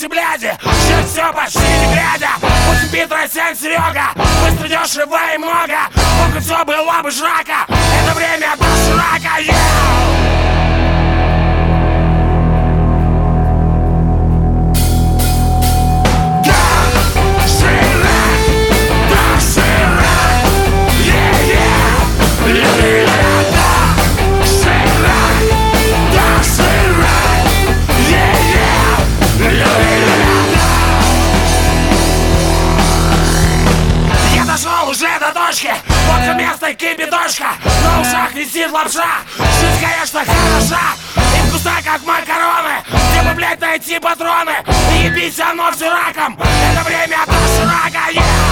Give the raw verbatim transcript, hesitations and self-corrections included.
эти бляди, жить все почти не глядя. Пусть Питер, Сен, Серега, быстро, дешево и много. Только все было бы жрака, это время доширака, yeah! Уже до точки, водка местной кипяточка, на ушах висит лапша. Жизнь, конечно, хороша и вкусна, как макароны. Где бы, блядь, найти патроны? Ебись, оно все раком. Это время доширака, yeah!